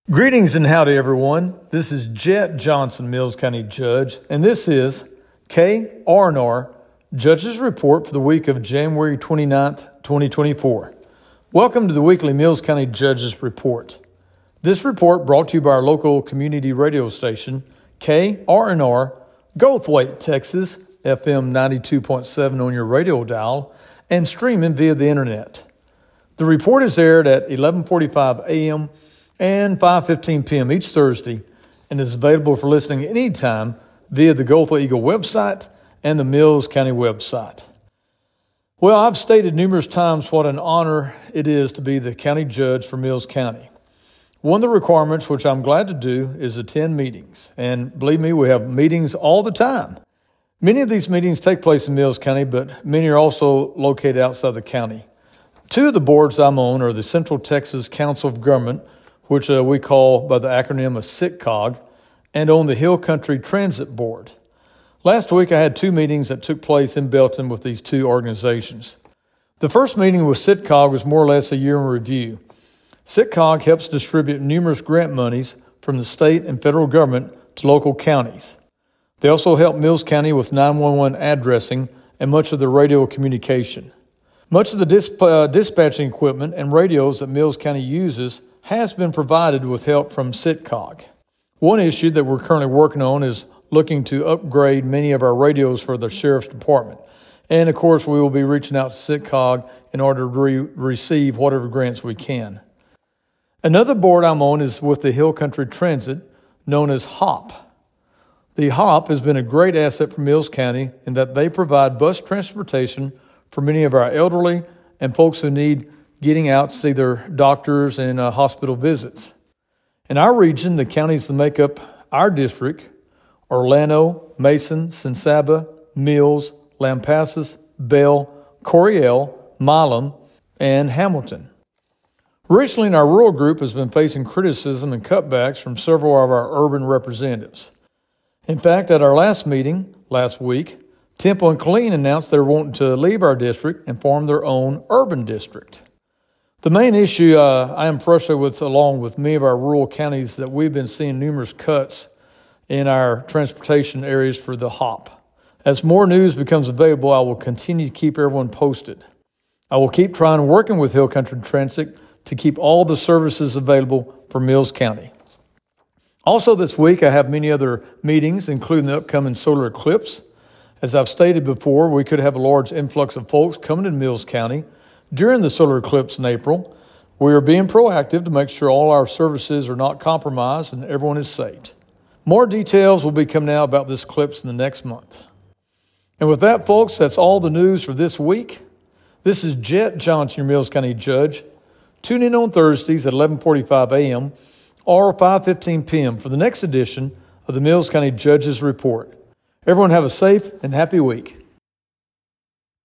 Greetings and howdy, everyone. This is Jet Johnson, Mills County Judge, and this is KR&R Judge's Report for the week of January 29th, 2024. Welcome to the weekly Mills County Judge's Report. This report brought to you by our local community radio station, KR&R, Goldthwaite, Texas, FM 92.7 on your radio dial, and streaming via the internet. The report is aired at 11:45 a.m. and 5:15 p.m. each Thursday and is available for listening anytime via the Goldthwaite Eagle website and the Mills County website. Well, I've stated numerous times what an honor it is to be the county judge for Mills County. One of the requirements, which I'm glad to do, is attend meetings. And believe me, we have meetings all the time. Many of these meetings take place in Mills County, but many are also located outside the county. Two of the boards I'm on are the Central Texas Council of Government, which we call by the acronym of CTCOG, and on the Hill Country Transit Board. Last week, I had two meetings that took place in Belton with these two organizations. The first meeting with CTCOG was more or less a year in review. CTCOG helps distribute numerous grant monies from the state and federal government to local counties. They also help Mills County with 911 addressing and much of the radio communication. Much of the dispatching equipment and radios that Mills County uses has been provided with help from CTCOG. One issue that we're currently working on is looking to upgrade many of our radios for the Sheriff's Department. And, of course, we will be reaching out to CTCOG in order to receive whatever grants we can. Another board I'm on is with the Hill Country Transit, known as HOP. The HOP has been a great asset for Mills County in that they provide bus transportation for many of our elderly and folks who need getting out to see their doctors and hospital visits. In our region, the counties that make up our district are Llano, Mason, San Saba, Mills, Lampasas, Bell, Coryell, Milam, and Hamilton. Recently, our rural group has been facing criticism and cutbacks from several of our urban representatives. In fact, at our last meeting last week, Temple and Killeen announced they're wanting to leave our district and form their own urban district. The main issue I am frustrated with, along with many of our rural counties, that we've been seeing numerous cuts in our transportation areas for the HOP. As more news becomes available, I will continue to keep everyone posted. I will keep trying and working with Hill Country Transit to keep all the services available for Mills County. Also this week, I have many other meetings, including the upcoming solar eclipse. As I've stated before, we could have a large influx of folks coming to Mills County during the solar eclipse in April. We are being proactive to make sure all our services are not compromised and everyone is safe. More details will be coming out about this eclipse in the next month. And with that, folks, that's all the news for this week. This is Jet Johnson, your Mills County Judge. Tune in on Thursdays at 11:45 a.m. or 5:15 p.m. for the next edition of the Mills County Judge's Report. Everyone have a safe and happy week.